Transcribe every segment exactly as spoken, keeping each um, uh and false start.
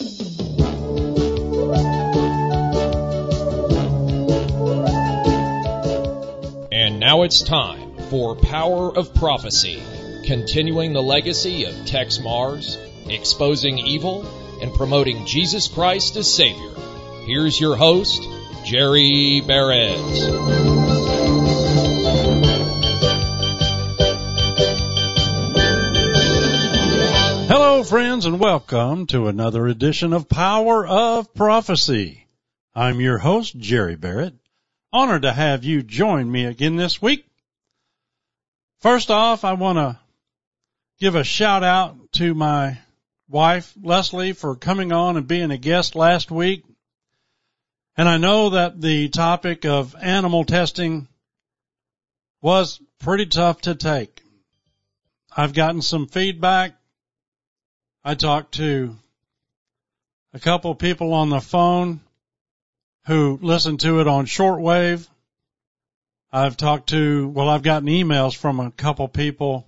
And now it's time for Power of Prophecy, continuing the legacy of Tex Mars, exposing evil, and promoting Jesus Christ as Savior. Here's your host, Jerry Barrett. Hello, friends, and welcome to another edition of Power of Prophecy. I'm your host, Jerry Barrett. Honored to have you join me again this week. First off, I want to give a shout out to my wife, Leslie, for coming on and being a guest last week. And I know that the topic of animal testing was pretty tough to take. I've gotten some feedback. I talked to a couple people on the phone who listened to it on shortwave. I've talked to, well, I've gotten emails from a couple people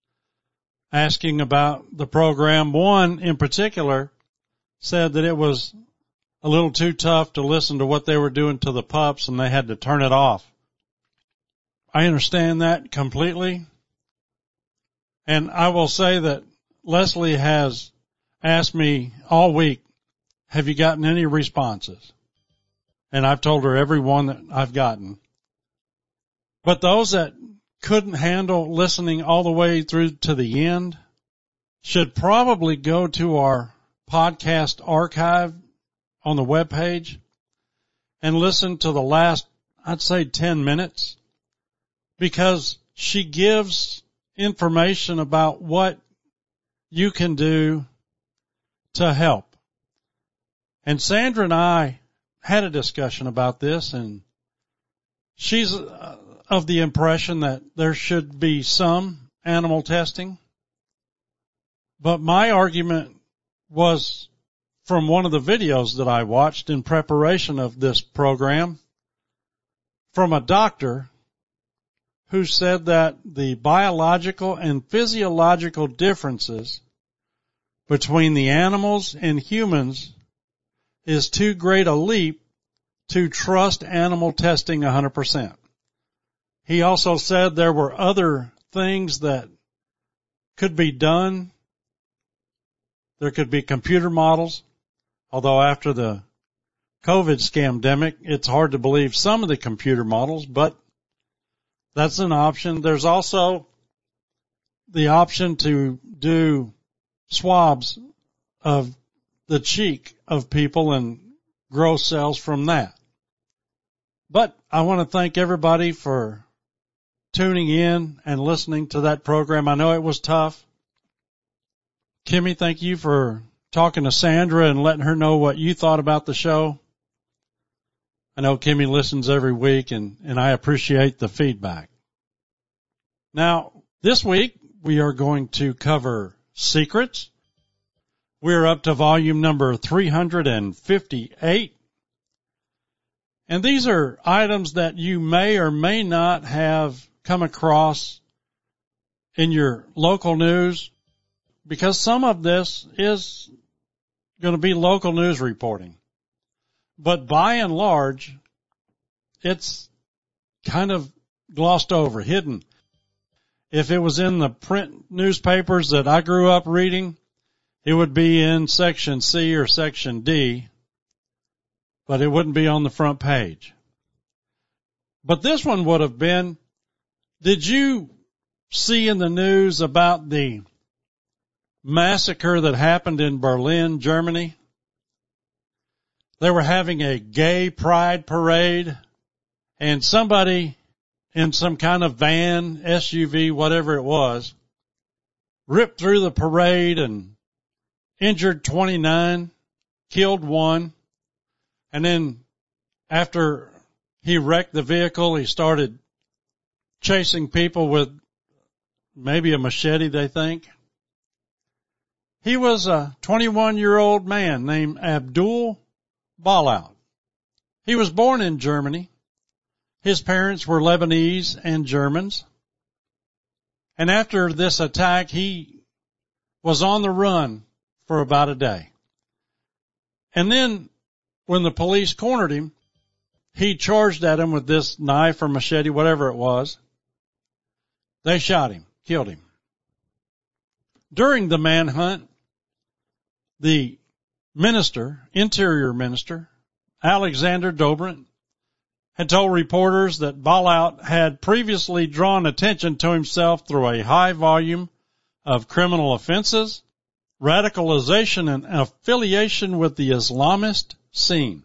asking about the program. One in particular said that it was a little too tough to listen to what they were doing to the pups and they had to turn it off. I understand that completely. And I will say that Leslie has asked me all week, have you gotten any responses? And I've told her every one that I've gotten. But those that couldn't handle listening all the way through to the end should probably go to our podcast archive on the webpage and listen to the last, I'd say, ten minutes, because she gives information about what you can do to help. And Sandra and I had a discussion about this, and she's of the impression that there should be some animal testing. But my argument was from one of the videos that I watched in preparation of this program from a doctor who said that the biological and physiological differences between the animals and humans is too great a leap to trust animal testing one hundred percent. He also said there were other things that could be done. There could be computer models, although after the COVID scamdemic, it's hard to believe some of the computer models, but that's an option. There's also the option to do swabs of the cheek of people and grow cells from that. But I want to thank everybody for tuning in and listening to that program. I know it was tough. Kimmy, thank you for talking to Sandra and letting her know what you thought about the show. I know Kimmy listens every week, and, and I appreciate the feedback. Now, this week we are going to cover secrets. We're up to volume number three hundred fifty-eight. And these are items that you may or may not have come across in your local news, because some of this is going to be local news reporting. But by and large, it's kind of glossed over, hidden. If it was in the print newspapers that I grew up reading, it would be in section C or section D, but it wouldn't be on the front page. But this one would have been, did you see in the news about the massacre that happened in Berlin, Germany? They were having a gay pride parade, and somebody in some kind of van, S U V, whatever it was, ripped through the parade and injured twenty-nine, killed one, and then after he wrecked the vehicle, he started chasing people with maybe a machete, they think. He was a twenty-one-year-old man named Abdul Balaut. He was born in Germany. His parents were Lebanese and Germans. And after this attack, he was on the run for about a day. And then when the police cornered him, he charged at him with this knife or machete, whatever it was. They shot him, killed him. During the manhunt, the minister, interior minister, Alexander Dobrindt, had told reporters that Ballout had previously drawn attention to himself through a high volume of criminal offenses, radicalization, and affiliation with the Islamist scene.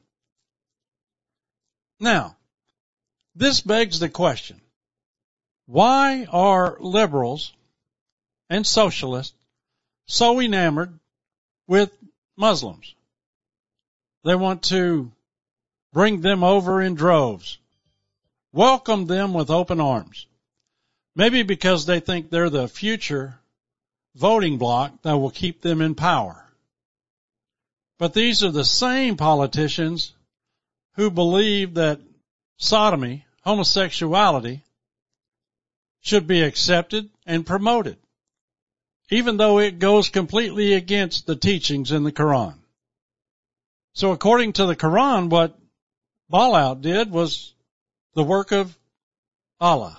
Now, this begs the question, why are liberals and socialists so enamored with Muslims? They want to bring them over in droves, welcome them with open arms. Maybe because they think they're the future voting bloc that will keep them in power. But these are the same politicians who believe that sodomy, homosexuality, should be accepted and promoted, even though it goes completely against the teachings in the Quran. So according to the Quran, what Ballout did was the work of Allah.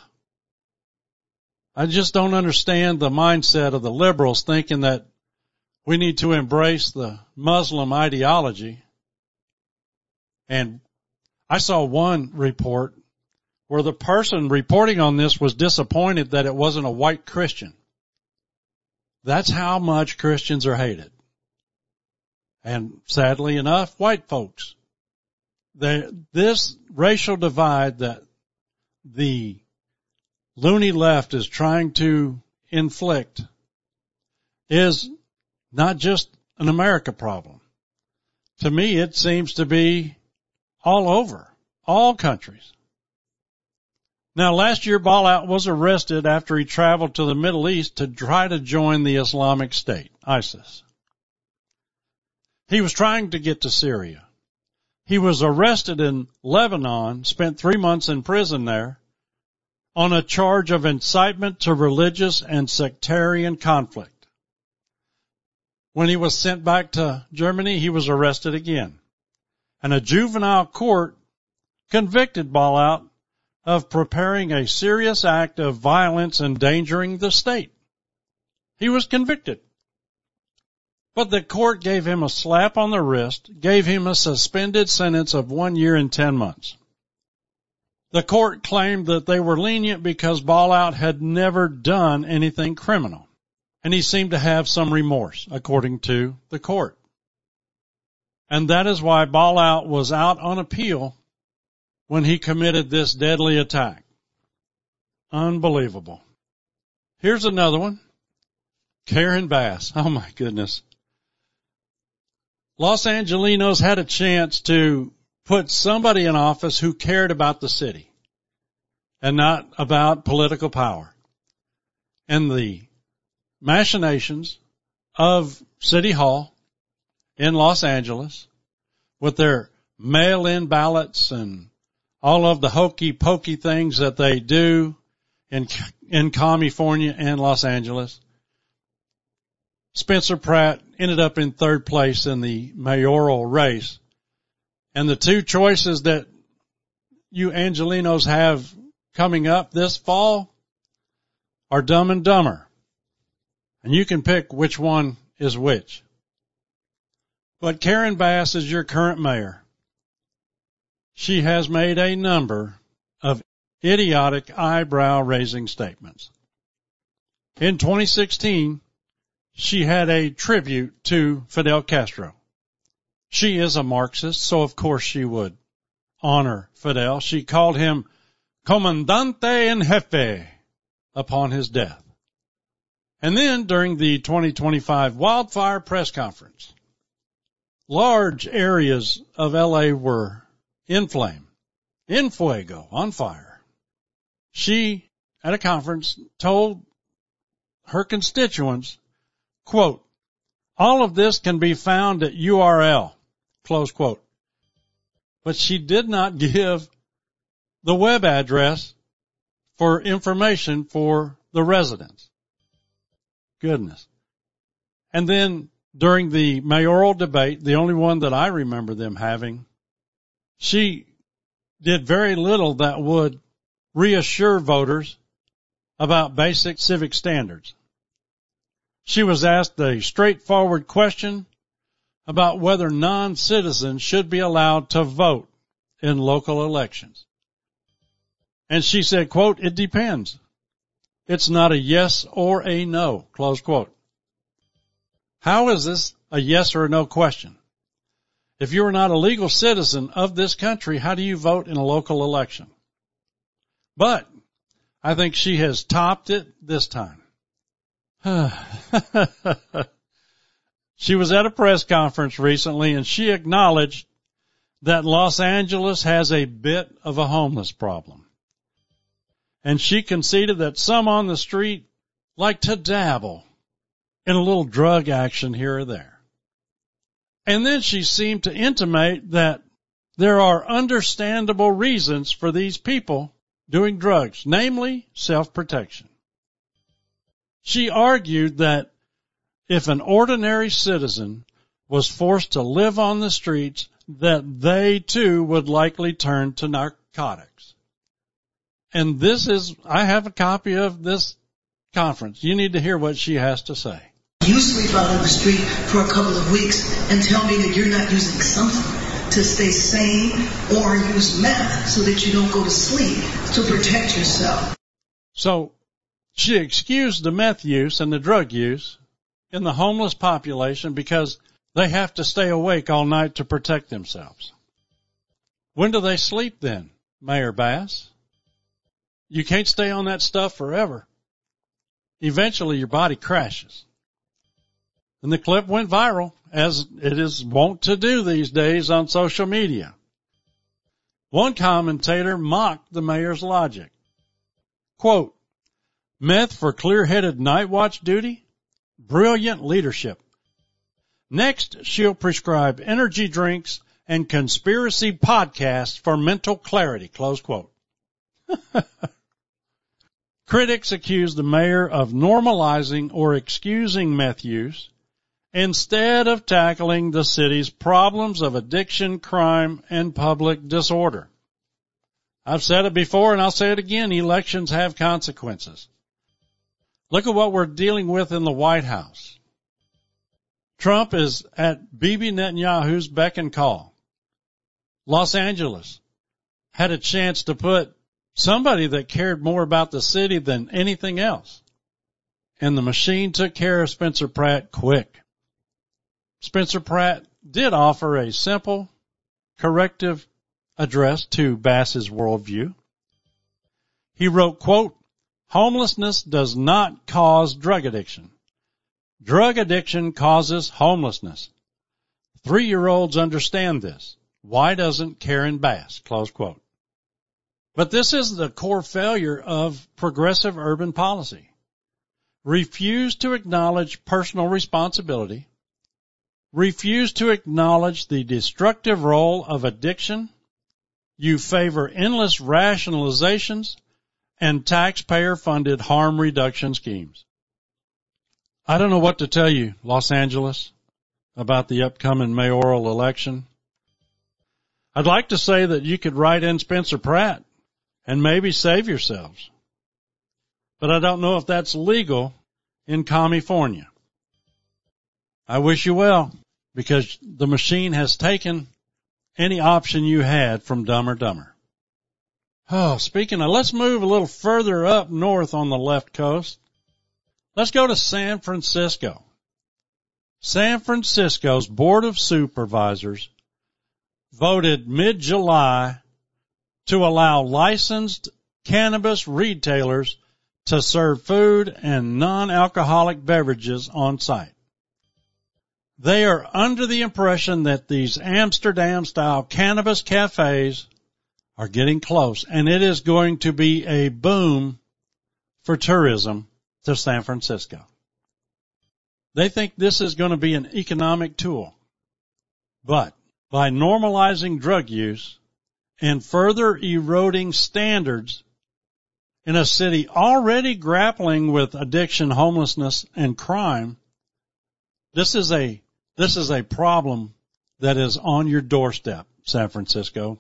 I just don't understand the mindset of the liberals thinking that we need to embrace the Muslim ideology. And I saw one report where the person reporting on this was disappointed that it wasn't a white Christian. That's how much Christians are hated. And sadly enough, white folks. They, this racial divide that the loony left is trying to inflict is not just an America problem. To me, it seems to be all over, all countries. Now, last year, Ballout was arrested after he traveled to the Middle East to try to join the Islamic State, ISIS. He was trying to get to Syria. He was arrested in Lebanon, spent three months in prison there, on a charge of incitement to religious and sectarian conflict. When he was sent back to Germany, he was arrested again. And a juvenile court convicted Ballout of preparing a serious act of violence endangering the state. He was convicted. But the court gave him a slap on the wrist, gave him a suspended sentence of one year and ten months. The court claimed that they were lenient because Ballout had never done anything criminal, and he seemed to have some remorse, according to the court. And that is why Ballout was out on appeal when he committed this deadly attack. Unbelievable. Here's another one. Karen Bass. Oh my goodness. Los Angelinos had a chance to put somebody in office who cared about the city and not about political power. And the machinations of City Hall in Los Angeles with their mail-in ballots and all of the hokey-pokey things that they do in, in California and Los Angeles. Spencer Pratt ended up in third place in the mayoral race. And the two choices that you Angelinos have coming up this fall are Dumb and Dumber. And you can pick which one is which. But Karen Bass is your current mayor. She has made a number of idiotic eyebrow-raising statements. In twenty sixteen, she had a tribute to Fidel Castro. She is a Marxist, so of course she would honor Fidel. She called him Comandante en Jefe upon his death. And then during the twenty twenty-five wildfire press conference, large areas of L A were in flame, in fuego, on fire. She, at a conference, told her constituents, quote, all of this can be found at U R L, close quote. But she did not give the web address for information for the residents. Goodness. And then during the mayoral debate, the only one that I remember them having, she did very little that would reassure voters about basic civic standards. She was asked a straightforward question about whether non-citizens should be allowed to vote in local elections. And she said, quote, "It depends. It's not a yes or a no," close quote. How is this a yes or a no question? If you are not a legal citizen of this country, how do you vote in a local election? But I think she has topped it this time. She was at a press conference recently, and she acknowledged that Los Angeles has a bit of a homeless problem. And she conceded that some on the street like to dabble in a little drug action here or there. And then she seemed to intimate that there are understandable reasons for these people doing drugs, namely self-protection. She argued that if an ordinary citizen was forced to live on the streets, that they too would likely turn to narcotics. And this is, I have a copy of this conference. You need to hear what she has to say. You sleep out on the street for a couple of weeks and tell me that you're not using something to stay sane, or use meth so that you don't go to sleep to protect yourself. So she excused the meth use and the drug use in the homeless population because they have to stay awake all night to protect themselves. When do they sleep then, Mayor Bass? You can't stay on that stuff forever. Eventually your body crashes. And the clip went viral, as it is wont to do these days on social media. One commentator mocked the mayor's logic. Quote, "Meth for clear-headed night watch duty? Brilliant leadership. Next, she'll prescribe energy drinks and conspiracy podcasts for mental clarity," close quote. Critics accuse the mayor of normalizing or excusing meth use instead of tackling the city's problems of addiction, crime, and public disorder. I've said it before and I'll say it again, elections have consequences. Look at what we're dealing with in the White House. Trump is at Bibi Netanyahu's beck and call. Los Angeles had a chance to put somebody that cared more about the city than anything else. And the machine took care of Spencer Pratt quick. Spencer Pratt did offer a simple, corrective address to Bass's worldview. He wrote, quote, "Homelessness does not cause drug addiction. Drug addiction causes homelessness. Three-year-olds understand this. Why doesn't Karen Bass?" Close quote. But this is the core failure of progressive urban policy. Refuse to acknowledge personal responsibility. Refuse to acknowledge the destructive role of addiction. You favor endless rationalizations and taxpayer-funded harm reduction schemes. I don't know what to tell you, Los Angeles, about the upcoming mayoral election. I'd like to say that you could write in Spencer Pratt and maybe save yourselves. But I don't know if that's legal in California. I wish you well, because the machine has taken any option you had from Dumb or Dumber. Oh, speaking of, let's move a little further up north on the left coast. Let's go to San Francisco. San Francisco's Board of Supervisors voted mid-July to allow licensed cannabis retailers to serve food and non-alcoholic beverages on site. They are under the impression that these Amsterdam-style cannabis cafes are getting close, and it is going to be a boom for tourism to San Francisco. They think this is going to be an economic tool. But by normalizing drug use and further eroding standards in a city already grappling with addiction, homelessness, and crime, This is a, this is a problem that is on your doorstep, San Francisco.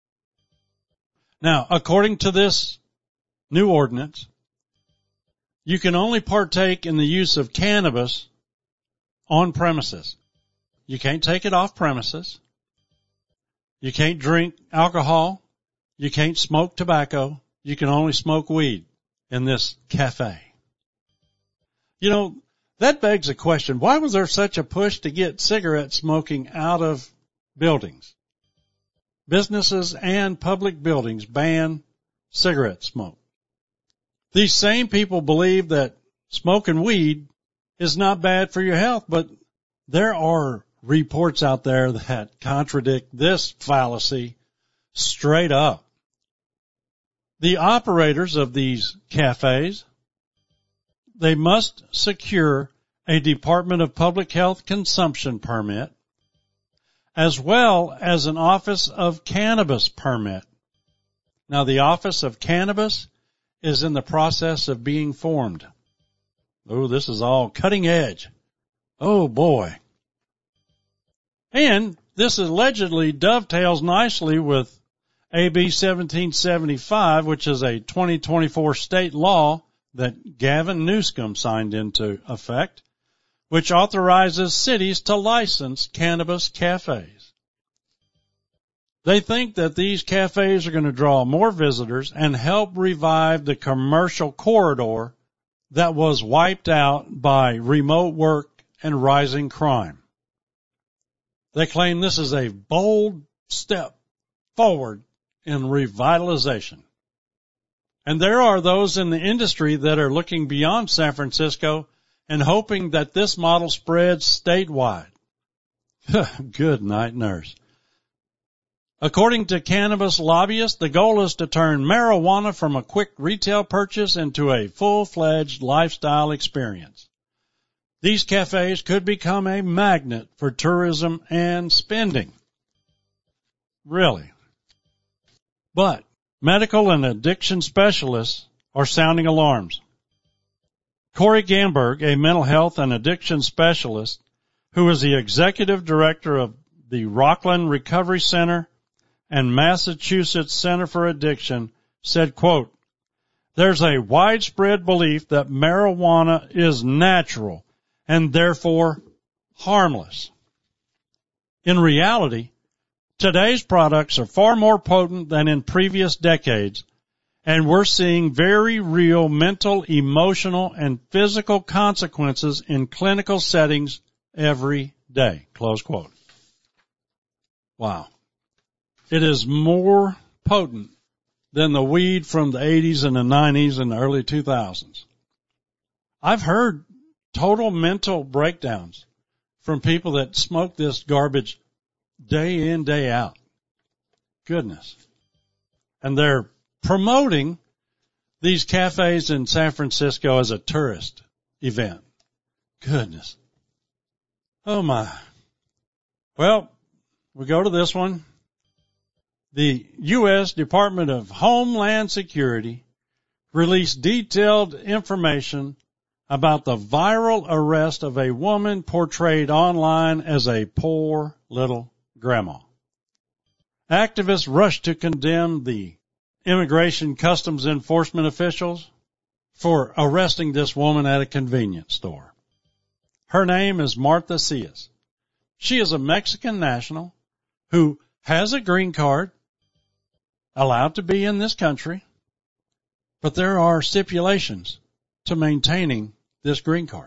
Now, according to this new ordinance, you can only partake in the use of cannabis on premises. You can't take it off premises. You can't drink alcohol. You can't smoke tobacco. You can only smoke weed in this cafe. You know, that begs a question. Why was there such a push to get cigarette smoking out of buildings? Businesses and public buildings ban cigarette smoke. These same people believe that smoking weed is not bad for your health, but there are reports out there that contradict this fallacy straight up. The operators of these cafes, they must secure a Department of Public Health consumption permit, as well as an Office of Cannabis permit. Now, the Office of Cannabis is in the process of being formed. Oh, this is all cutting edge. Oh, boy. And this allegedly dovetails nicely with A B seventeen seventy-five, which is a twenty twenty-four state law that Gavin Newsom signed into effect, which authorizes cities to license cannabis cafes. They think that these cafes are going to draw more visitors and help revive the commercial corridor that was wiped out by remote work and rising crime. They claim this is a bold step forward in revitalization. And there are those in the industry that are looking beyond San Francisco and hoping that this model spreads statewide. Good night, nurse. According to cannabis lobbyists, the goal is to turn marijuana from a quick retail purchase into a full-fledged lifestyle experience. These cafes could become a magnet for tourism and spending. Really. But medical and addiction specialists are sounding alarms. Corey Gamberg, a mental health and addiction specialist who is the executive director of the Rockland Recovery Center and Massachusetts Center for Addiction, said, quote, "There's a widespread belief that marijuana is natural and therefore harmless. In reality, today's products are far more potent than in previous decades, and we're seeing very real mental, emotional, and physical consequences in clinical settings every day." Close quote. Wow. It is more potent than the weed from the eighties and the nineties and the early two thousands. I've heard total mental breakdowns from people that smoke this garbage day in, day out. Goodness. And they're promoting these cafes in San Francisco as a tourist event. Goodness. Oh my. Well, we go to this one. The U S Department of Homeland Security released detailed information about the viral arrest of a woman portrayed online as a poor little grandma. Activists rushed to condemn the Immigration Customs Enforcement officials for arresting this woman at a convenience store. Her name is Martha Cias. She is a Mexican national who has a green card, allowed to be in this country, but there are stipulations to maintaining this green card.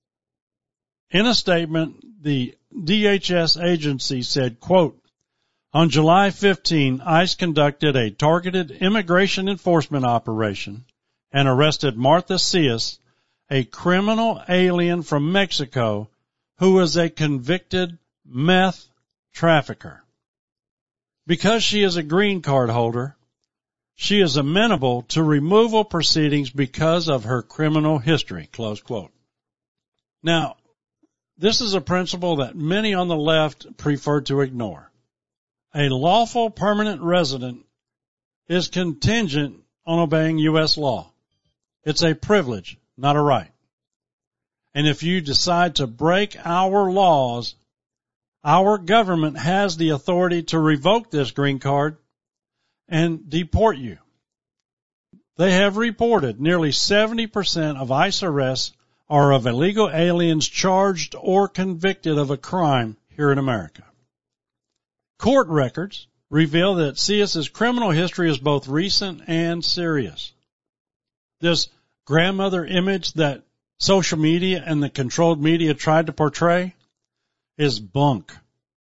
In a statement, the D H S agency said, quote, "On July fifteenth, ICE conducted a targeted immigration enforcement operation and arrested Martha Cias, a criminal alien from Mexico who is a convicted meth trafficker. Because she is a green card holder, she is amenable to removal proceedings because of her criminal history," close quote. Now, this is a principle that many on the left prefer to ignore. A lawful permanent resident is contingent on obeying U S law. It's a privilege, not a right. And if you decide to break our laws, our government has the authority to revoke this green card and deport you. They have reported nearly seventy percent of ICE arrests are of illegal aliens charged or convicted of a crime here in America. Court records reveal that C S's criminal history is both recent and serious. This grandmother image that social media and the controlled media tried to portray is bunk.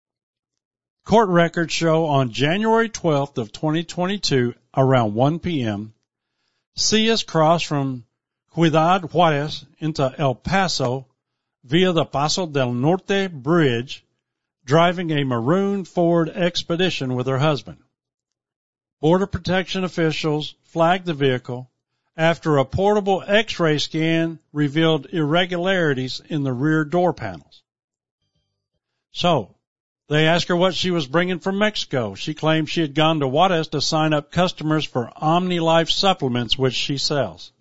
Court records show on January twelfth of twenty twenty-two, around one p.m., Cias crossed from Ciudad Juarez into El Paso via the Paso del Norte Bridge, driving a maroon Ford Expedition with her husband. Border Protection officials flagged the vehicle after a portable X-ray scan revealed irregularities in the rear door panels. So, they asked her what she was bringing from Mexico. She claimed she had gone to Juarez to sign up customers for OmniLife supplements, which she sells.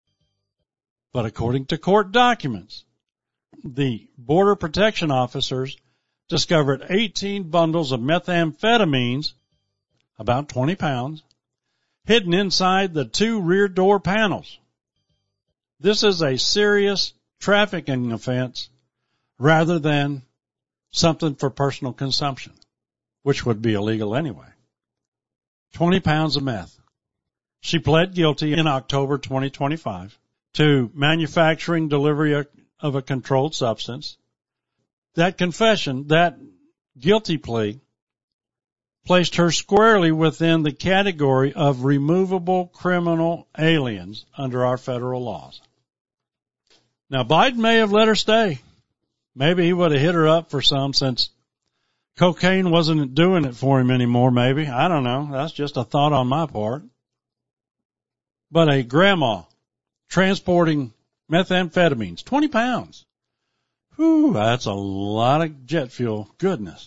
But according to court documents, the Border Protection officers discovered eighteen bundles of methamphetamines, about twenty pounds, hidden inside the two rear door panels. This is a serious trafficking offense rather than something for personal consumption, which would be illegal anyway. twenty pounds of meth. She pled guilty in October twenty twenty-five to manufacturing delivery of a controlled substance. That confession, that guilty plea, placed her squarely within the category of removable criminal aliens under our federal laws. Now, Biden may have let her stay. Maybe he would have hit her up for some, since cocaine wasn't doing it for him anymore, maybe. I don't know. That's just a thought on my part. But a grandma transporting methamphetamines, twenty pounds. Whew, that's a lot of jet fuel. Goodness.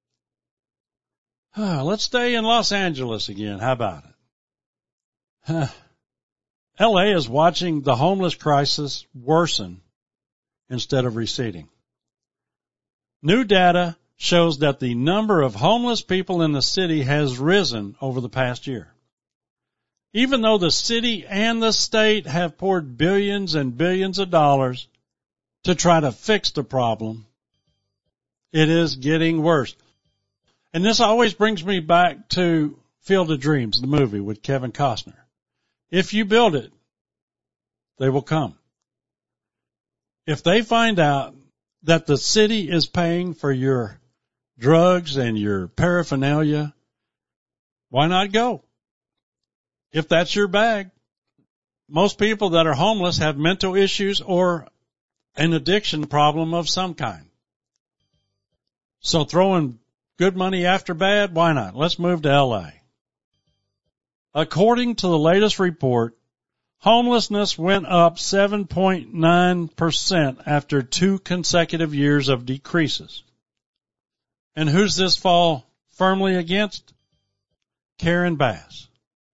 Let's stay in Los Angeles again. How about it? L A is watching the homeless crisis worsen instead of receding. New data shows that the number of homeless people in the city has risen over the past year. Even though the city and the state have poured billions and billions of dollars to try to fix the problem, it is getting worse. And this always brings me back to Field of Dreams, the movie with Kevin Costner. If you build it, they will come. If they find out that the city is paying for your drugs and your paraphernalia, why not go? If that's your bag. Most people that are homeless have mental issues or an addiction problem of some kind. So throwing good money after bad, why not? Let's move to L A. According to the latest report, homelessness went up seven point nine percent after two consecutive years of decreases. And who's this fall firmly against? Karen Bass.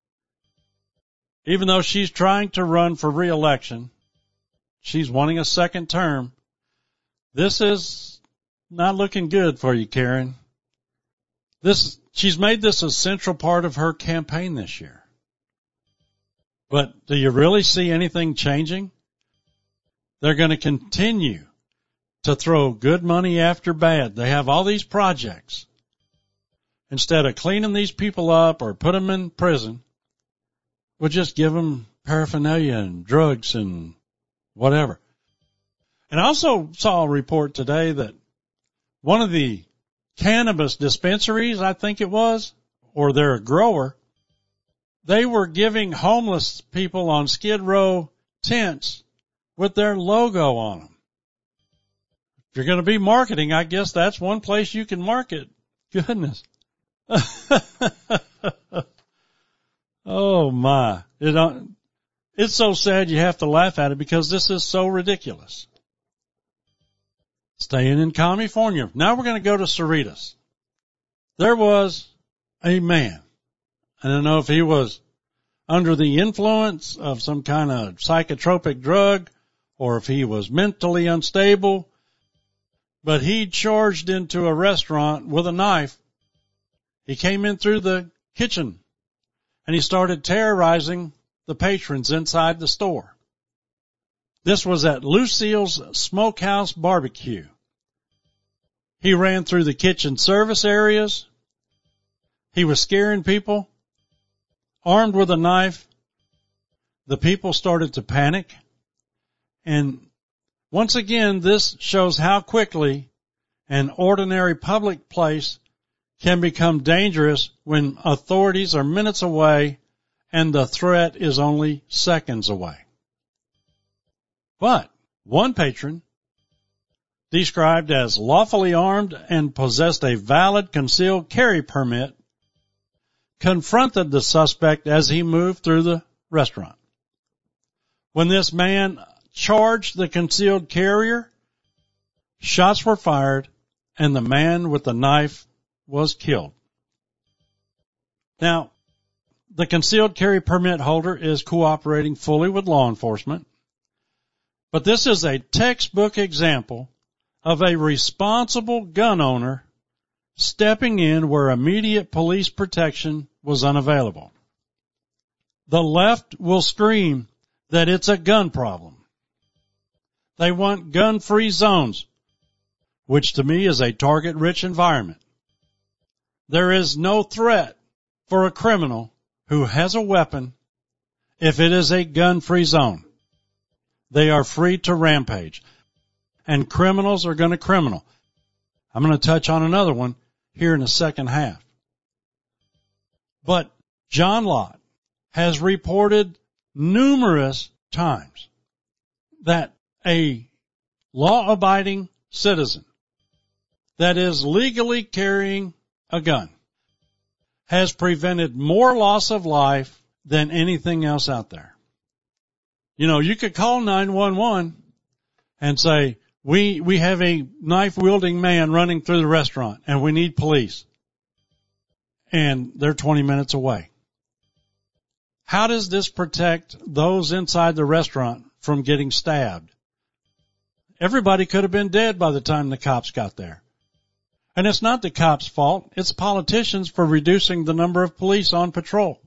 Even though she's trying to run for re-election, she's wanting a second term, this is not looking good for you, Karen. This, she's made this a central part of her campaign this year. But do you really see anything changing? They're going to continue to throw good money after bad. They have all these projects. Instead of cleaning these people up or put them in prison, we'll just give them paraphernalia and drugs and whatever. And I also saw a report today that one of the cannabis dispensaries, I think it was, or they're a grower, they were giving homeless people on Skid Row tents with their logo on them. If you're going to be marketing, I guess that's one place you can market. Goodness. Oh my. It, it's so sad you have to laugh at it because this is so ridiculous. Staying in California. Now we're going to go to Cerritos. There was a man. I don't know if he was under the influence of some kind of psychotropic drug or if he was mentally unstable, but he charged into a restaurant with a knife. He came in through the kitchen and he started terrorizing the patrons inside the store. This was at Lucille's Smokehouse Barbecue. He ran through the kitchen service areas. He was scaring people, armed with a knife. The people started to panic. And once again, this shows how quickly an ordinary public place can become dangerous when authorities are minutes away and the threat is only seconds away. But one patron, described as lawfully armed and possessed a valid concealed carry permit, confronted the suspect as he moved through the restaurant. When this man charged the concealed carrier, shots were fired and the man with the knife was killed. Now, the concealed carry permit holder is cooperating fully with law enforcement, but this is a textbook example of a responsible gun owner stepping in where immediate police protection was unavailable. The left will scream that it's a gun problem. They want gun-free zones, which to me is a target-rich environment. There is no threat for a criminal who has a weapon if it is a gun-free zone. They are free to rampage. And criminals are going to criminal. I'm going to touch on another one here in the second half. But John Lott has reported numerous times that a law-abiding citizen that is legally carrying a gun has prevented more loss of life than anything else out there. You know, you could call nine one one and say, we, we have a knife-wielding man running through the restaurant and we need police. And they're twenty minutes away. How does this protect those inside the restaurant from getting stabbed? Everybody could have been dead by the time the cops got there. And it's not the cops' fault. It's politicians for reducing the number of police on patrol.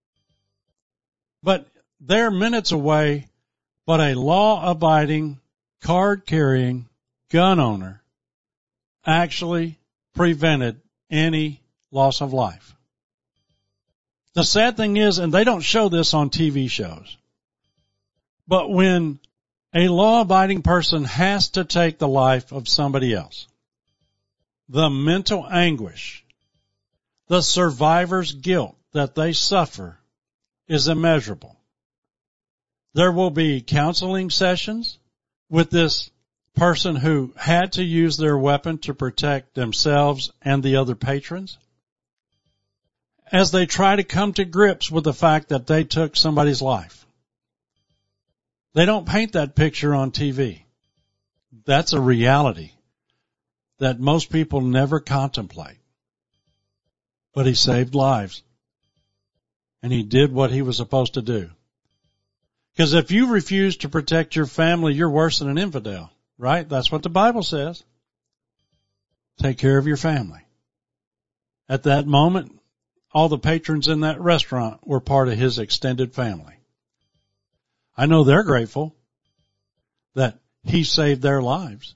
But they're minutes away, but a law-abiding, card-carrying gun owner actually prevented any loss of life. The sad thing is, and they don't show this on T V shows, but when a law-abiding person has to take the life of somebody else, the mental anguish, the survivor's guilt that they suffer is immeasurable. There will be counseling sessions with this person who had to use their weapon to protect themselves and the other patrons, as they try to come to grips with the fact that they took somebody's life. They don't paint that picture on T V. That's a reality that most people never contemplate. But he saved lives. And he did what he was supposed to do. Because if you refuse to protect your family, you're worse than an infidel, right? That's what the Bible says. Take care of your family. At that moment, all the patrons in that restaurant were part of his extended family. I know they're grateful that he saved their lives.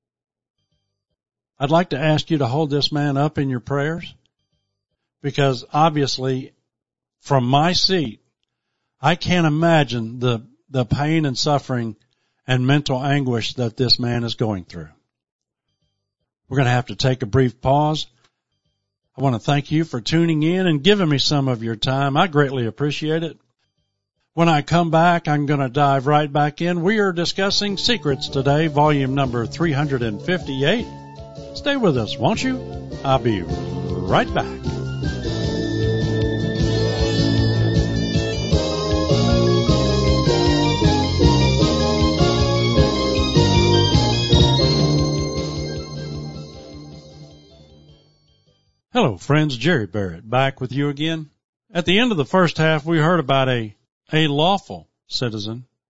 I'd like to ask you to hold this man up in your prayers, because obviously from my seat, I can't imagine the, the pain and suffering and mental anguish that this man is going through. We're going to have to take a brief pause. I want to thank you for tuning in and giving me some of your time. I greatly appreciate it. When I come back, I'm going to dive right back in. We are discussing Secrets today, volume number three hundred fifty-eight. Stay with us, won't you? I'll be right back. Hello, friends. Jerry Barrett back with you again. At the end of the first half, we heard about a, a lawful citizen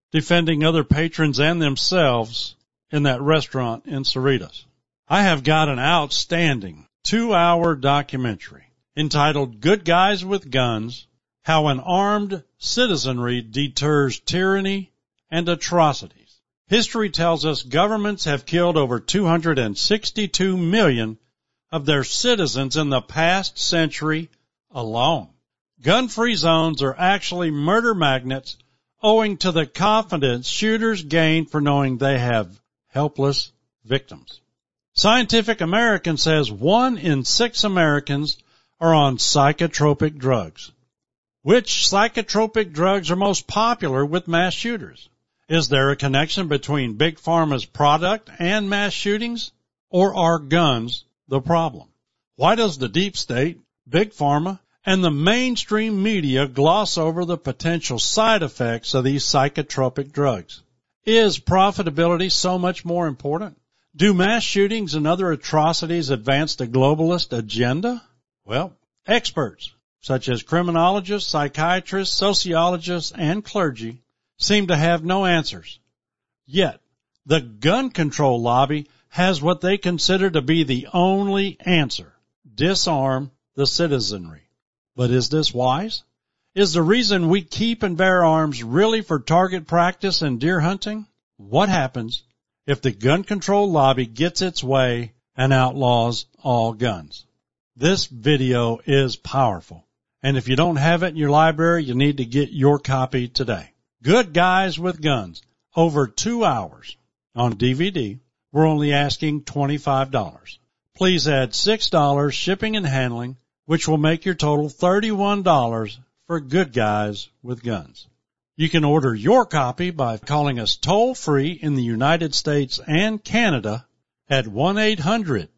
defending other patrons and themselves in that restaurant in Cerritos. I have got an outstanding two-hour documentary entitled Good Guys with Guns, How an Armed Citizenry Deters Tyranny and Atrocities. History tells us governments have killed over two hundred sixty-two million of their citizens in the past century alone. Gun-free zones are actually murder magnets owing to the confidence shooters gain for knowing they have helpless victims. Scientific American says one in six Americans are on psychotropic drugs. Which psychotropic drugs are most popular with mass shooters? Is there a connection between Big Pharma's product and mass shootings, or are guns the problem? Why does the deep state, Big Pharma, and the mainstream media gloss over the potential side effects of these psychotropic drugs? Is profitability so much more important? Do mass shootings and other atrocities advance the globalist agenda? Well, experts such as criminologists, psychiatrists, sociologists, and clergy seem to have no answers. Yet, the gun control lobby has what they consider to be the only answer: disarm the citizenry. But is this wise? Is the reason we keep and bear arms really for target practice and deer hunting? What happens if the gun control lobby gets its way and outlaws all guns? This video is powerful, and if you don't have it in your library, you need to get your copy today. Good Guys with Guns, over two hours on D V D. We're only asking twenty-five dollars. Please add six dollars shipping and handling, which will make your total thirty-one dollars for Good Guys with Guns. You can order your copy by calling us toll-free in the United States and Canada at one eight hundred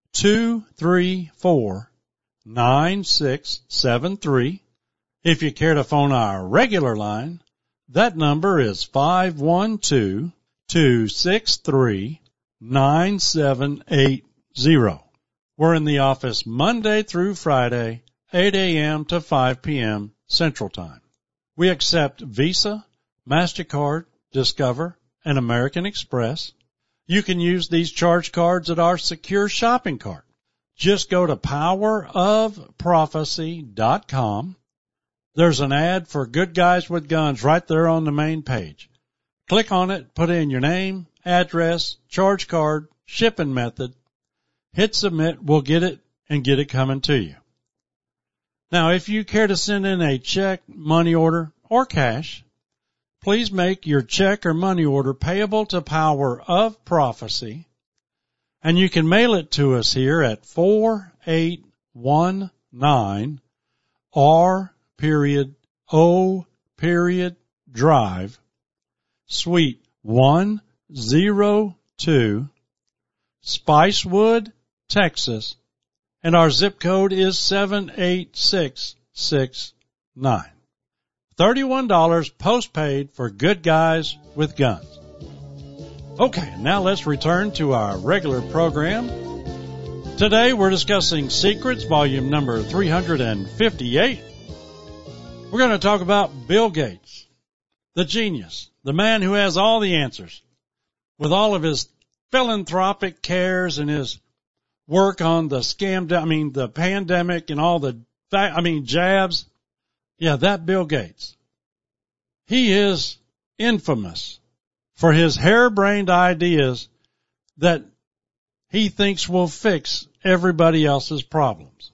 two three four nine six seven three. If you care to phone our regular line, that number is five one two two six three nine seven eight zero. We're in the office Monday through Friday, eight a.m. to five p.m. Central Time. We accept Visa, MasterCard, Discover, and American Express. You can use these charge cards at our secure shopping cart. Just go to power of prophecy dot com. There's an ad for Good Guys with Guns right there on the main page. Click on it, put in your name, address, charge card, shipping method. Hit submit, we'll get it and get it coming to you. Now, if you care to send in a check, money order, or cash, please make your check or money order payable to Power of Prophecy, and you can mail it to us here at four eight one nine R period O period Drive, Suite one oh two, Spicewood, Texas, and our zip code is seven eight six six nine. thirty-one dollars postpaid for Good Guys with Guns. Okay, now let's return to our regular program. Today we're discussing Secrets, volume number three hundred fifty-eight. We're going to talk about Bill Gates, the genius, the man who has all the answers, with all of his philanthropic cares and his work on the scam, I mean, the pandemic and all the, I mean, jabs. Yeah, that Bill Gates. He is infamous for his harebrained ideas that he thinks will fix everybody else's problems.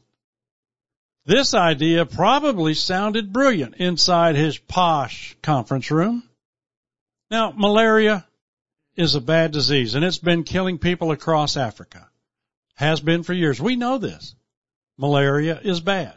This idea probably sounded brilliant inside his posh conference room. Now, malaria is a bad disease, and it's been killing people across Africa. Has been for years. We know this. Malaria is bad.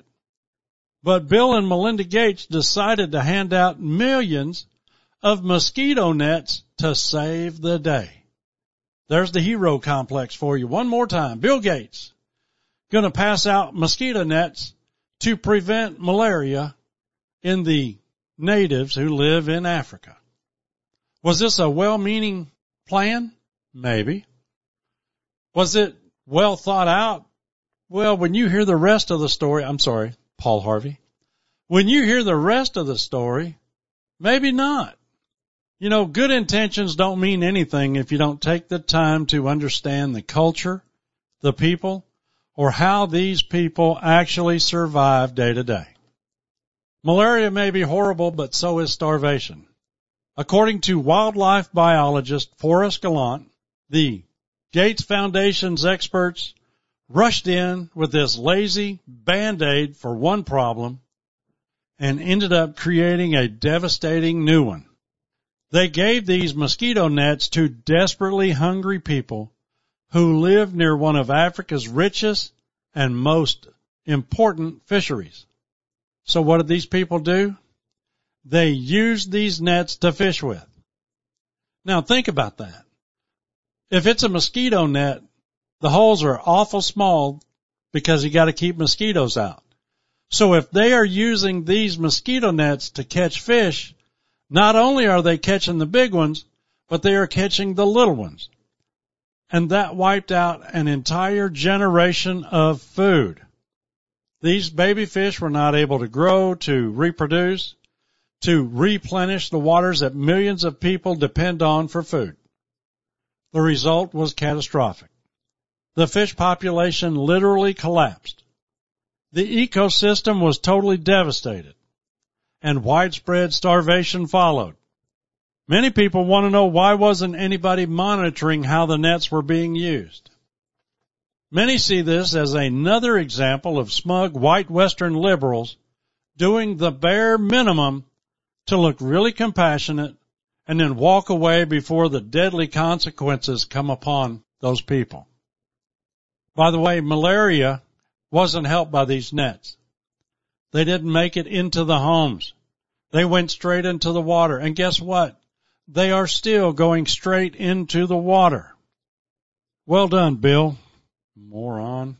But Bill and Melinda Gates decided to hand out millions of mosquito nets to save the day. There's the hero complex for you one more time. Bill Gates going to pass out mosquito nets to prevent malaria in the natives who live in Africa. Was this a well-meaning plan? Maybe. Was it well thought out? Well, when you hear the rest of the story, I'm sorry, Paul Harvey. When you hear the rest of the story, maybe not. You know, good intentions don't mean anything if you don't take the time to understand the culture, the people, or how these people actually survive day to day. Malaria may be horrible, but so is starvation. According to wildlife biologist Forrest Gallant, the Gates Foundation's experts rushed in with this lazy Band-Aid for one problem and ended up creating a devastating new one. They gave these mosquito nets to desperately hungry people who live near one of Africa's richest and most important fisheries. So what did these people do? They used these nets to fish with. Now think about that. If it's a mosquito net, the holes are awful small because you got to keep mosquitoes out. So if they are using these mosquito nets to catch fish, not only are they catching the big ones, but they are catching the little ones. And that wiped out an entire generation of food. These baby fish were not able to grow, to reproduce, to replenish the waters that millions of people depend on for food. The result was catastrophic. The fish population literally collapsed. The ecosystem was totally devastated, and widespread starvation followed. Many people want to know why wasn't anybody monitoring how the nets were being used. Many see this as another example of smug white Western liberals doing the bare minimum to look really compassionate and then walk away before the deadly consequences come upon those people. By the way, malaria wasn't helped by these nets. They didn't make it into the homes. They went straight into the water. And guess what? They are still going straight into the water. Well done, Bill. Moron.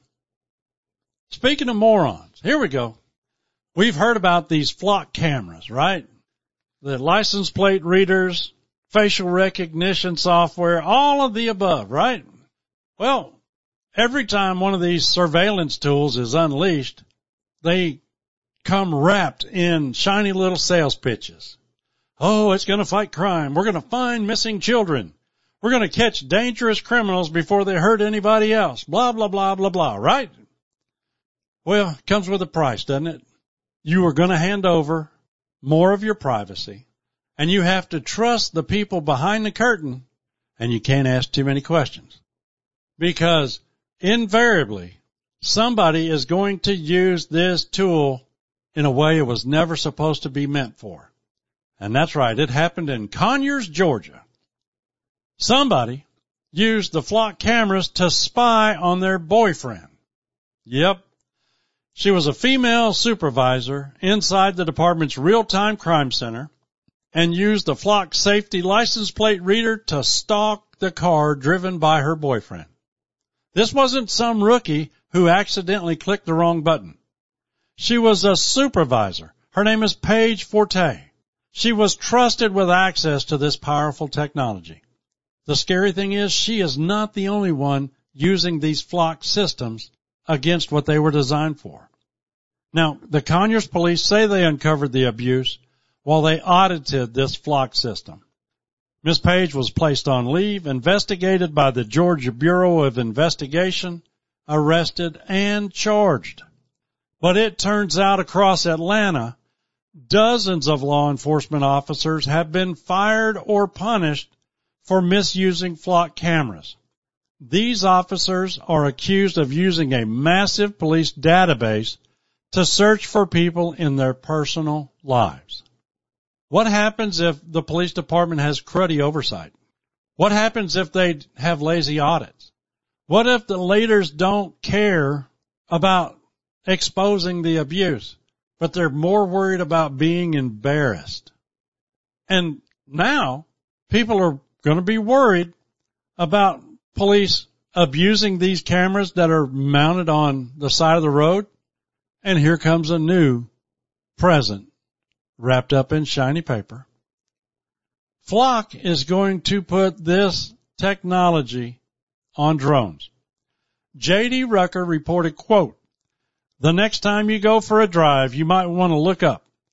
Speaking of morons, here we go. We've heard about these flock cameras, right? The license plate readers, facial recognition software, all of the above, right? Well, every time one of these surveillance tools is unleashed, they come wrapped in shiny little sales pitches. Oh, it's going to fight crime. We're going to find missing children. We're going to catch dangerous criminals before they hurt anybody else. Blah, blah, blah, blah, blah, right? Well, it comes with a price, doesn't it? You are going to hand over more of your privacy, and you have to trust the people behind the curtain, and you can't ask too many questions. Because invariably, somebody is going to use this tool in a way it was never supposed to be meant for. And that's right, it happened in Conyers, Georgia. Somebody used the flock cameras to spy on their boyfriend. Yep. She was a female supervisor inside the department's real-time crime center and used the flock safety license plate reader to stalk the car driven by her boyfriend. This wasn't some rookie who accidentally clicked the wrong button. She was a supervisor. Her name is Paige Forte. She was trusted with access to this powerful technology. The scary thing is she is not the only one using these flock systems against what they were designed for. Now, the Conyers police say they uncovered the abuse while they audited this flock system. Miss Page was placed on leave, investigated by the Georgia Bureau of Investigation, arrested, and charged. But it turns out across Atlanta, dozens of law enforcement officers have been fired or punished for misusing flock cameras. These officers are accused of using a massive police database to search for people in their personal lives. What happens if the police department has cruddy oversight? What happens if they have lazy audits? What if the leaders don't care about exposing the abuse, but they're more worried about being embarrassed? And now people are going to be worried about police abusing these cameras that are mounted on the side of the road. And here comes a new present wrapped up in shiny paper. Flock is going to put this technology on drones. J D Rucker reported, quote, "The next time you go for a drive, you might want to look up.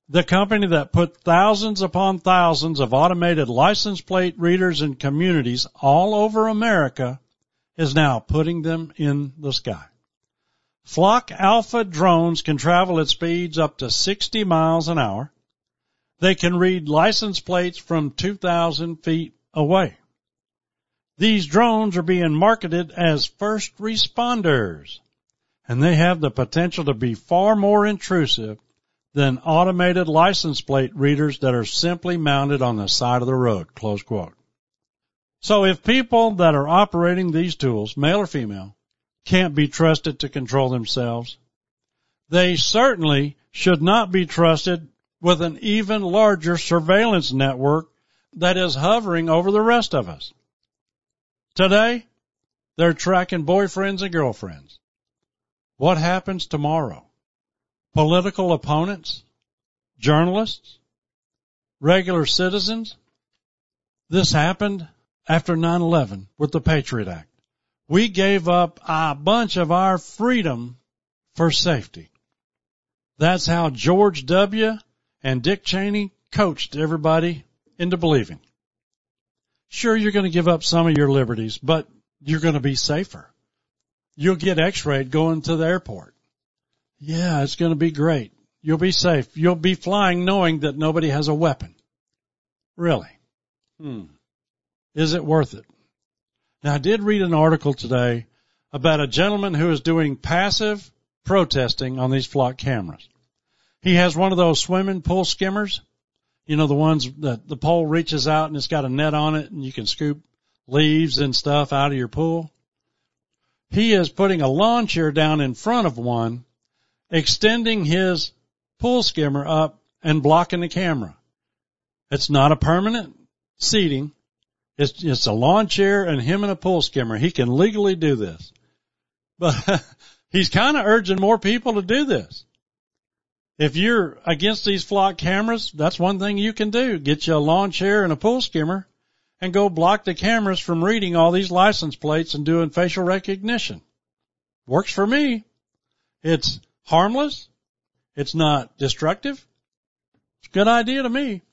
the company that put thousands upon thousands of automated license plate readers in communities all over America, is now putting them in the sky. Flock Alpha drones can travel at speeds up to sixty miles an hour. They can read license plates from two thousand feet away. These drones are being marketed as first responders, and they have the potential to be far more intrusive than automated license plate readers that are simply mounted on the side of the road, close quote. So if people that are operating these tools, male or female, can't be trusted to control themselves, they certainly should not be trusted with an even larger surveillance network that is hovering over the rest of us. Today, they're tracking boyfriends and girlfriends. What happens tomorrow? Political opponents? Journalists? Regular citizens? This happened after nine eleven with the Patriot Act. We gave up a bunch of our freedom for safety. That's how George W. and Dick Cheney coached everybody into believing. Sure, you're going to give up some of your liberties, but you're going to be safer. You'll get x-rayed going to the airport. Yeah, it's going to be great. You'll be safe. You'll be flying knowing that nobody has a weapon. Really? Hmm. Is it worth it? Now, I did read an article today about a gentleman who is doing passive protesting on these flock cameras. He has one of those swimming pool skimmers. You know, the ones that the pole reaches out and it's got a net on it and you can scoop leaves and stuff out of your pool. He is putting a lawn chair down in front of one, extending his pool skimmer up and blocking the camera. It's not a permanent seating. It's, it's a lawn chair and him and a pool skimmer. He can legally do this. But he's kind of urging more people to do this. If you're against these flock cameras, that's one thing you can do. Get you a lawn chair and a pool skimmer and go block the cameras from reading all these license plates and doing facial recognition. Works for me. It's harmless. It's not destructive. It's a good idea to me.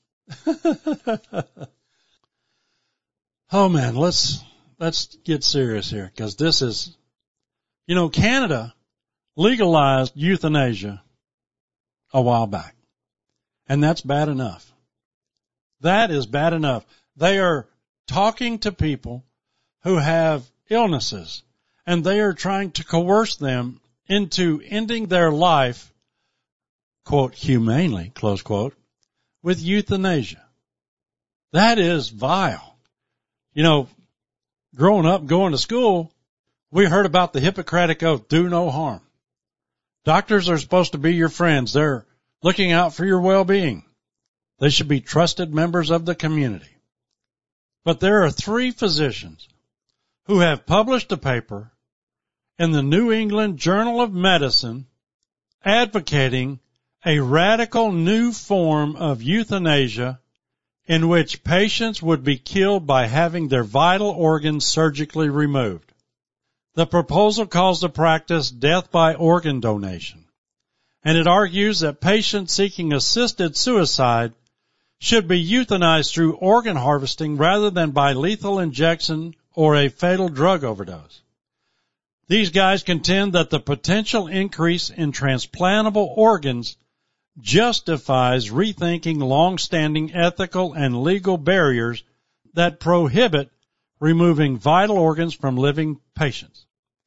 Oh man, let's, let's get serious here because this is, you know, Canada legalized euthanasia a while back. And that's bad enough. That is bad enough. They are talking to people who have illnesses and they are trying to coerce them into ending their life, quote, humanely, close quote, with euthanasia. That is vile. You know, growing up, going to school, we heard about the Hippocratic Oath, do no harm. Doctors are supposed to be your friends. They're looking out for your well-being. They should be trusted members of the community. But there are three physicians who have published a paper in the New England Journal of Medicine advocating a radical new form of euthanasia in which patients would be killed by having their vital organs surgically removed. The proposal calls the practice death by organ donation, and it argues that patients seeking assisted suicide should be euthanized through organ harvesting rather than by lethal injection or a fatal drug overdose. These guys contend that the potential increase in transplantable organs justifies rethinking long-standing ethical and legal barriers that prohibit removing vital organs from living patients.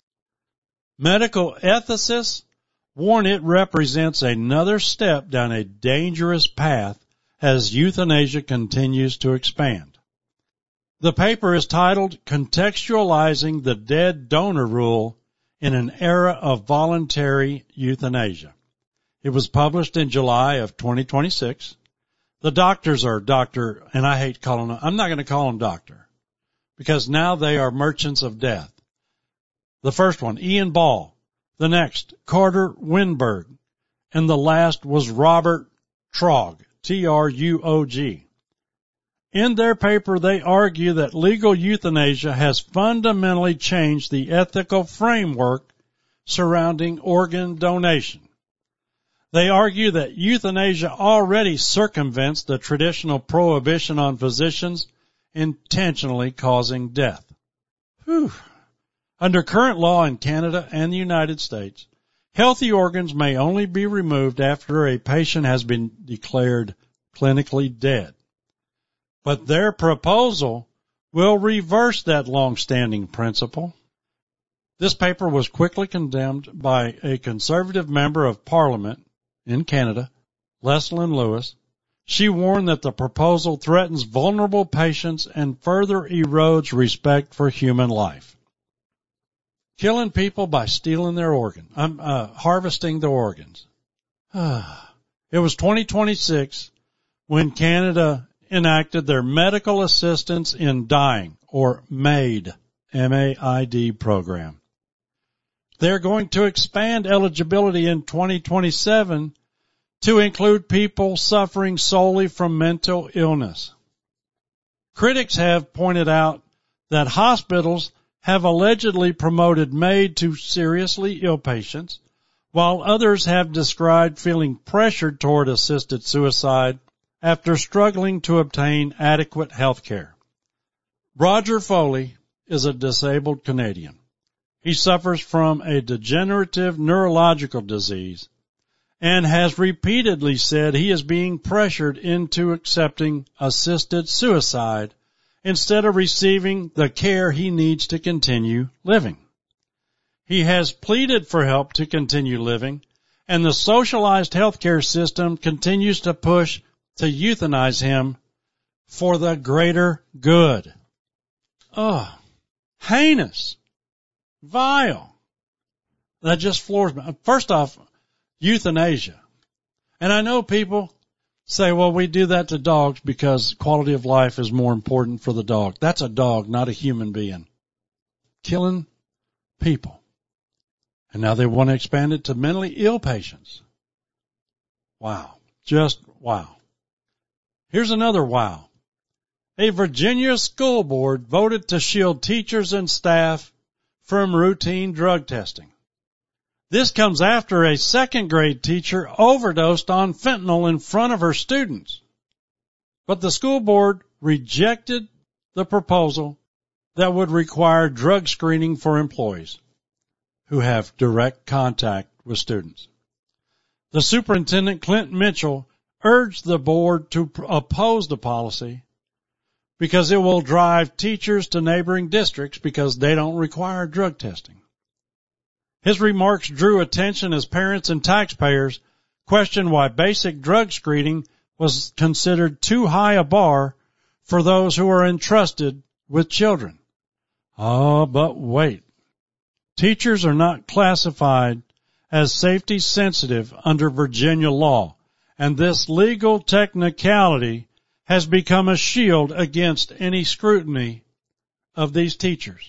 Medical ethicists warn it represents another step down a dangerous path as euthanasia continues to expand. The paper is titled Contextualizing the Dead Donor Rule in an Era of Voluntary Euthanasia. It was published in July of twenty twenty-six. The doctors are doctor, and I hate calling them, I'm not going to call them doctor, because now they are merchants of death. The first one, Ian Ball. The next, Carter Winberg. And the last was Robert Trog, T R U O G. In their paper, they argue that legal euthanasia has fundamentally changed the ethical framework surrounding organ donation. They argue that euthanasia already circumvents the traditional prohibition on physicians intentionally causing death. Whew. Under current law in Canada and the United States, healthy organs may only be removed after a patient has been declared clinically dead. But their proposal will reverse that long-standing principle. This paper was quickly condemned by a conservative member of Parliament in Canada, Leslyn Lewis. She warned that the proposal threatens vulnerable patients and further erodes respect for human life. Killing people by stealing their organ, um, uh, harvesting their organs. It was twenty twenty-six when Canada enacted their Medical Assistance in Dying, or MAID, M A I D program. They're going to expand eligibility in twenty twenty-seven to include people suffering solely from mental illness. Critics have pointed out that hospitals have allegedly promoted MAID to seriously ill patients, while others have described feeling pressured toward assisted suicide after struggling to obtain adequate health care. Roger Foley is a disabled Canadian. He suffers from a degenerative neurological disease and has repeatedly said he is being pressured into accepting assisted suicide instead of receiving the care he needs to continue living. He has pleaded for help to continue living, and the socialized healthcare system continues to push to euthanize him for the greater good. Oh, heinous, vile. That just floors me. First off, euthanasia. And I know people say, well, we do that to dogs because quality of life is more important for the dog. That's a dog, not a human being. Killing people. And now they want to expand it to mentally ill patients. Wow. Just wow. Here's another wow. A Virginia school board voted to shield teachers and staff from routine drug testing. This comes after a second grade teacher overdosed on fentanyl in front of her students. But the school board rejected the proposal that would require drug screening for employees who have direct contact with students. The superintendent, Clint Mitchell, urged the board to oppose the policy because it will drive teachers to neighboring districts because they don't require drug testing. His remarks drew attention as parents and taxpayers questioned why basic drug screening was considered too high a bar for those who are entrusted with children. Oh, but wait. Teachers are not classified as safety sensitive under Virginia law, and this legal technicality has become a shield against any scrutiny of these teachers.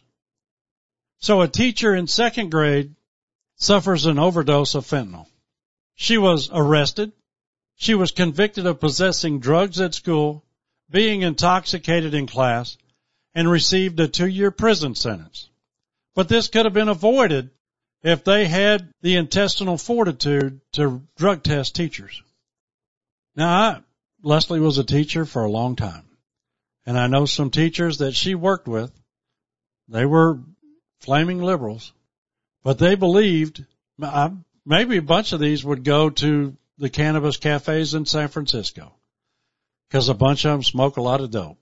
So a teacher in second grade suffers an overdose of fentanyl. She was arrested. She was convicted of possessing drugs at school, being intoxicated in class, and received a two-year prison sentence. But this could have been avoided if they had the intestinal fortitude to drug test teachers. Now, I, Leslie was a teacher for a long time, and I know some teachers that she worked with. They were flaming liberals. But they believed, maybe a bunch of these would go to the cannabis cafes in San Francisco because a bunch of them smoke a lot of dope.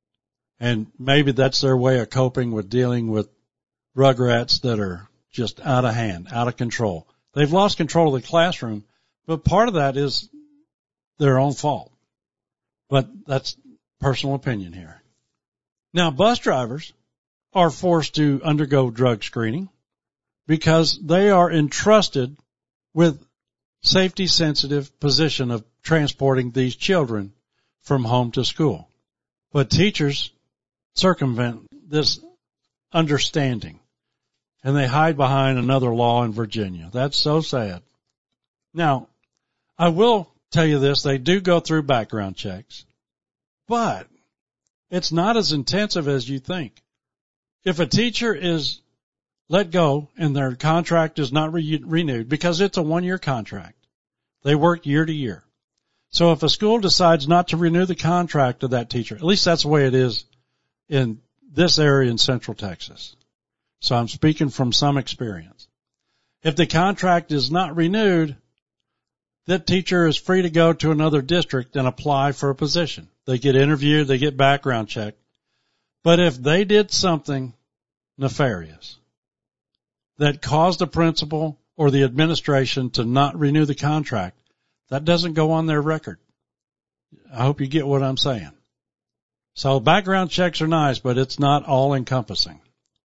And maybe that's their way of coping with dealing with rugrats that are just out of hand, out of control. They've lost control of the classroom, but part of that is their own fault. But that's personal opinion here. Now, bus drivers are forced to undergo drug screening because they are entrusted with safety-sensitive position of transporting these children from home to school. But teachers circumvent this understanding, and they hide behind another law in Virginia. That's so sad. Now, I will tell you this, they do go through background checks, but it's not as intensive as you think. If a teacher is let go and their contract is not re- renewed because it's a one-year contract, They work year to year. So if a school decides not to renew the contract of that teacher, at least that's the way it is in this area in Central Texas. So I'm speaking from some experience. If the contract is not renewed, that teacher is free to go to another district and apply for a position. They get interviewed, they get background checked. But if they did something nefarious that caused the principal or the administration to not renew the contract, that doesn't go on their record. I hope you get what I'm saying. So background checks are nice, but it's not all encompassing.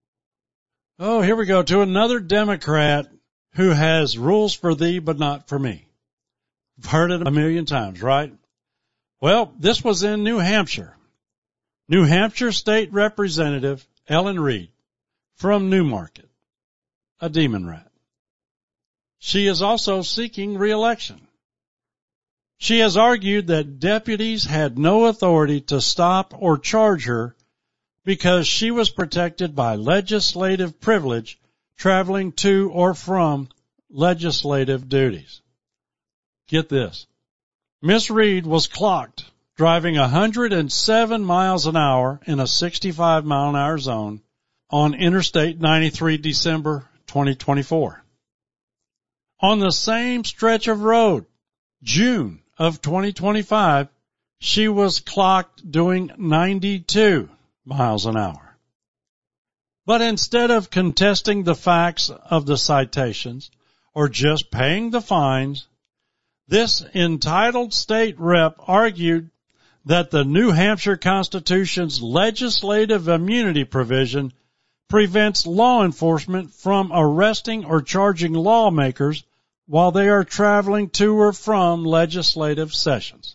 Oh, here we go to another Democrat who has rules for thee, but not for me. I've heard it a million times, right? Well, this was in New Hampshire. New Hampshire State Representative Ellen Reed from Newmarket, a demon rat. She is also seeking re-election. She has argued that deputies had no authority to stop or charge her because she was protected by legislative privilege traveling to or from legislative duties. Get this. Miss Reed was clocked driving one hundred seven miles an hour in a sixty-five mile an hour zone on Interstate ninety-three December twenty twenty-four. On the same stretch of road, June of twenty twenty-five, she was clocked doing ninety-two miles an hour. But instead of contesting the facts of the citations or just paying the fines, this entitled state rep argued that the New Hampshire Constitution's legislative immunity provision prevents law enforcement from arresting or charging lawmakers while they are traveling to or from legislative sessions.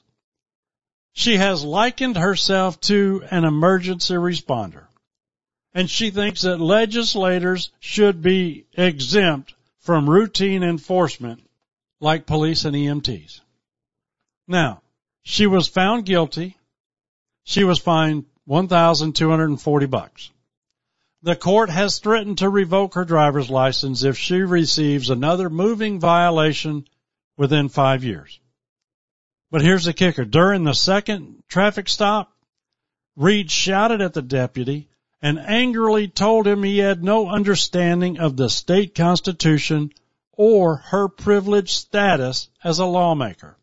She has likened herself to an emergency responder, and she thinks that legislators should be exempt from routine enforcement like police and E M Ts. Now, she was found guilty. She was fined one thousand two hundred forty bucks. The court has threatened to revoke her driver's license if she receives another moving violation within five years. But here's the kicker. During the second traffic stop, Reed shouted at the deputy and angrily told him he had no understanding of the state constitution or her privileged status as a lawmaker.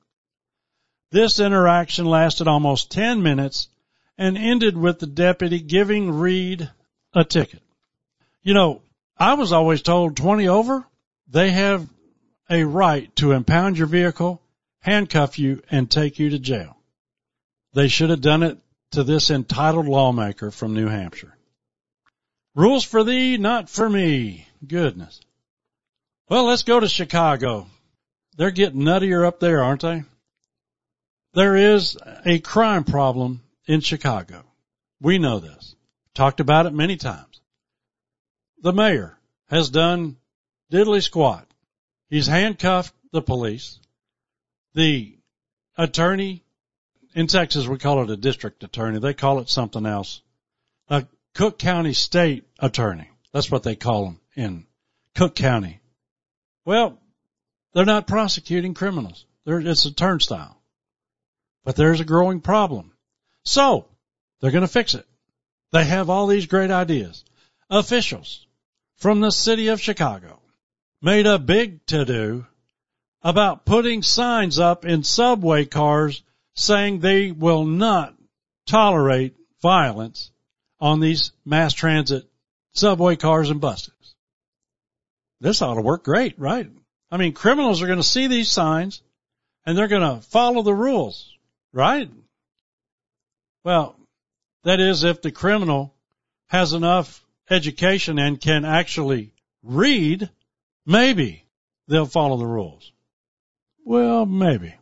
This interaction lasted almost ten minutes and ended with the deputy giving Reed a ticket. You know, I was always told twenty over, they have a right to impound your vehicle, handcuff you, and take you to jail. They should have done it to this entitled lawmaker from New Hampshire. Rules for thee, not for me. Goodness. Well, let's go to Chicago. They're getting nuttier up there, aren't they? There is a crime problem in Chicago. We know this. Talked about it many times. The mayor has done diddly squat. He's handcuffed the police. The attorney, in Texas we call it a district attorney. They call it something else. A Cook County state attorney. That's what they call them in Cook County. Well, they're not prosecuting criminals. They're, it's a turnstile. But there's a growing problem. So, they're going to fix it. They have all these great ideas. Officials from the city of Chicago made a big to-do about putting signs up in subway cars saying they will not tolerate violence on these mass transit subway cars and buses. This ought to work great, right? I mean, criminals are going to see these signs and they're going to follow the rules, right? Well, that is if the criminal has enough education and can actually read, maybe they'll follow the rules. Well, maybe.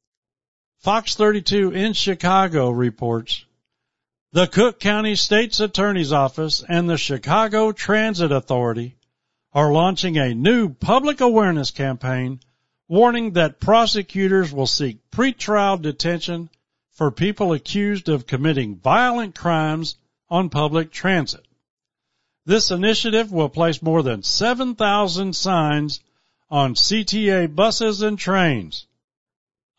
Fox thirty-two in Chicago reports the Cook County State's Attorney's Office and the Chicago Transit Authority are launching a new public awareness campaign warning that prosecutors will seek pretrial detention for people accused of committing violent crimes on public transit. This initiative will place more than seven thousand signs on C T A buses and trains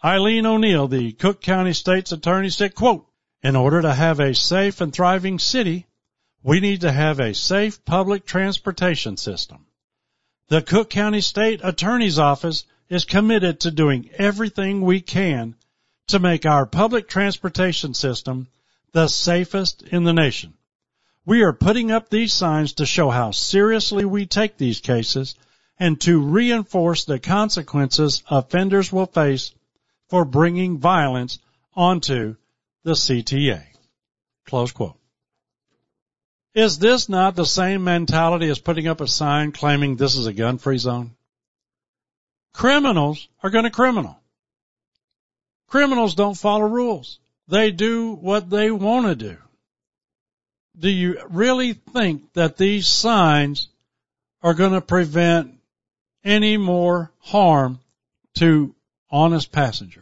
Eileen O'Neill, the Cook County State's attorney, said, quote, in order to have a safe and thriving city, we need to have a safe public transportation system. The Cook County State Attorney's Office is committed to doing everything we can to make our public transportation system the safest in the nation. We are putting up these signs to show how seriously we take these cases and to reinforce the consequences offenders will face for bringing violence onto the C T A. Close quote. Is this not the same mentality as putting up a sign claiming this is a gun-free zone? Criminals are going to criminal. Criminals don't follow rules. They do what they want to do. Do you really think that these signs are going to prevent any more harm to honest passengers?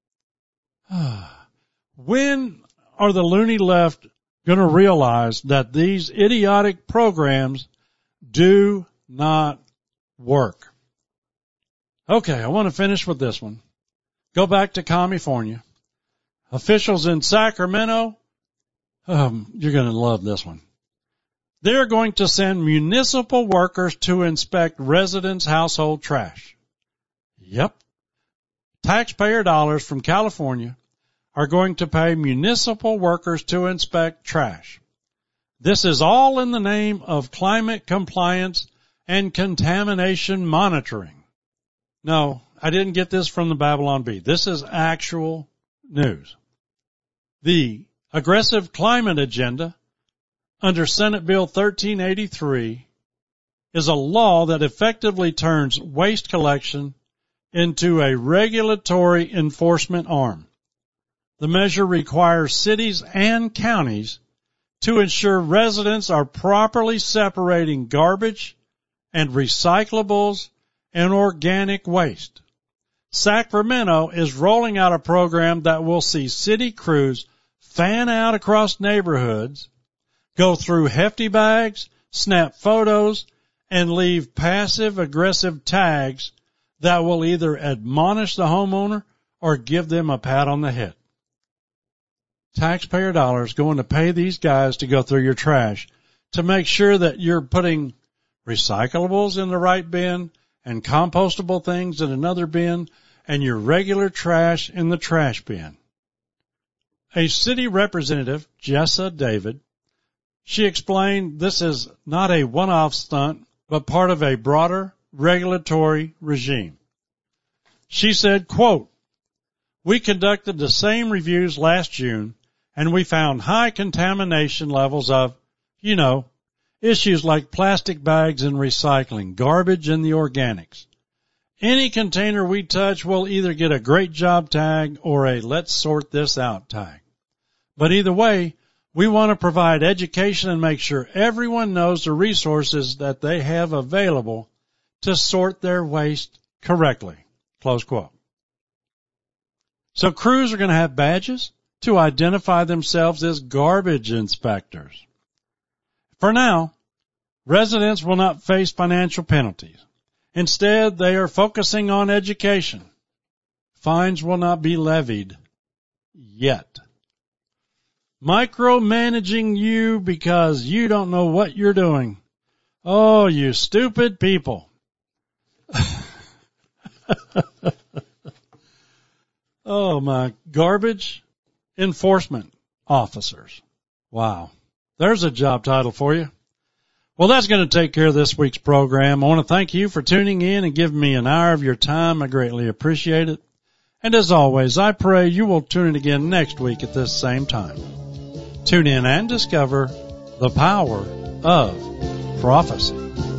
When are the loony left going to realize that these idiotic programs do not work? Okay, I want to finish with this one. Go back to California. Officials in Sacramento, um, you're going to love this one. They're going to send municipal workers to inspect residents' household trash. Yep. Taxpayer dollars from California are going to pay municipal workers to inspect trash. This is all in the name of climate compliance and contamination monitoring. No, I didn't get this from the Babylon Bee. This is actual news. The aggressive climate agenda under Senate Bill thirteen eighty-three is a law that effectively turns waste collection into a regulatory enforcement arm. The measure requires cities and counties to ensure residents are properly separating garbage and recyclables and organic waste. Sacramento is rolling out a program that will see city crews fan out across neighborhoods, go through hefty bags, snap photos, and leave passive-aggressive tags that will either admonish the homeowner or give them a pat on the head. Taxpayer dollars going to pay these guys to go through your trash to make sure that you're putting recyclables in the right bin and compostable things in another bin and your regular trash in the trash bin. A city representative, Jessa David, she explained this is not a one-off stunt, but part of a broader regulatory regime. She said, quote, we conducted the same reviews last June, and we found high contamination levels of, you know, issues like plastic bags and recycling, garbage and the organics. Any container we touch will either get a great job tag or a let's sort this out tag. But either way, we want to provide education and make sure everyone knows the resources that they have available to sort their waste correctly. Close quote. So crews are going to have badges to identify themselves as garbage inspectors. For now, residents will not face financial penalties. Instead, they are focusing on education. Fines will not be levied yet. Micromanaging you because you don't know what you're doing. Oh, you stupid people. Oh, my garbage enforcement officers. Wow. There's a job title for you. Well, that's going to take care of this week's program. I want to thank you for tuning in and giving me an hour of your time. I greatly appreciate it. And as always, I pray you will tune in again next week at this same time. Tune in and discover the power of prophecy.